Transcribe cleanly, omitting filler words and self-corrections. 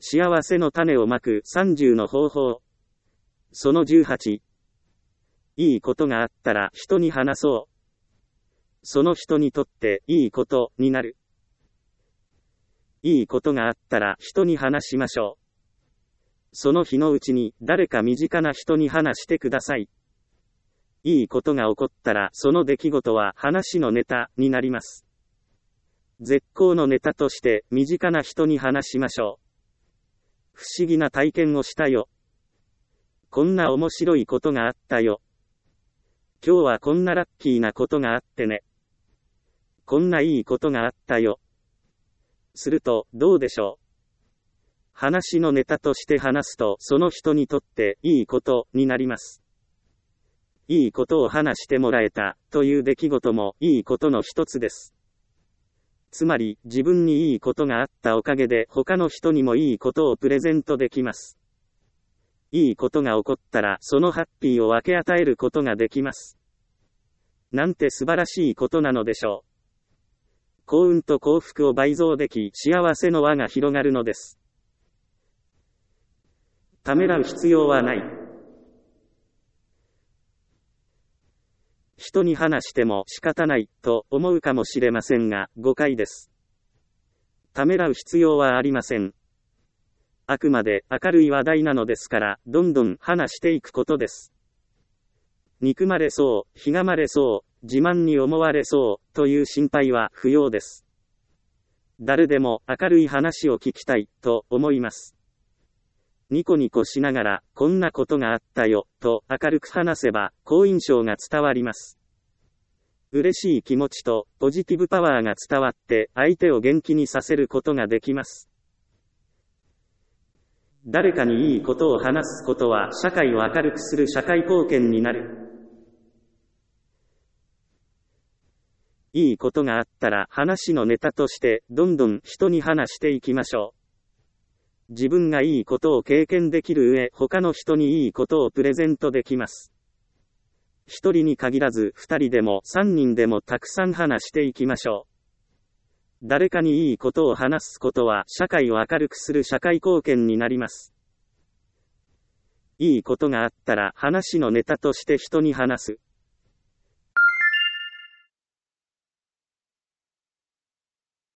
幸せの種をまく30の方法。その18。いいことがあったら人に話そう。その人にとっていいことになる。いいことがあったら人に話しましょう。その日のうちに誰か身近な人に話してください。いいことが起こったらその出来事は話のネタになります。絶好のネタとして身近な人に話しましょう。不思議な体験をしたよ。こんな面白いことがあったよ。今日はこんなラッキーなことがあってね。こんないいことがあったよ。するとどうでしょう。話のネタとして話すとその人にとっていいことになります。いいことを話してもらえたという出来事もいいことの一つです。つまり自分にいいことがあったおかげで他の人にもいいことをプレゼントできます。いいことが起こったらそのハッピーを分け与えることができます。なんて素晴らしいことなのでしょう。幸運と幸福を倍増でき幸せの輪が広がるのです。ためらう必要はない。人に話しても仕方ないと思うかもしれませんが、誤解です。ためらう必要はありません。あくまで明るい話題なのですから、どんどん話していくことです。憎まれそう、ひがまれそう、自慢に思われそうという心配は不要です。誰でも明るい話を聞きたいと思います。ニコニコしながら、こんなことがあったよ、と明るく話せば、好印象が伝わります。嬉しい気持ちと、ポジティブパワーが伝わって、相手を元気にさせることができます。誰かにいいことを話すことは、社会を明るくする社会貢献になる。いいことがあったら、話のネタとして、どんどん人に話していきましょう。自分がいいことを経験できる上、他の人にいいことをプレゼントできます。一人に限らず、二人でも三人でもたくさん話していきましょう。誰かにいいことを話すことは、社会を明るくする社会貢献になります。いいことがあったら、話のネタとして人に話す。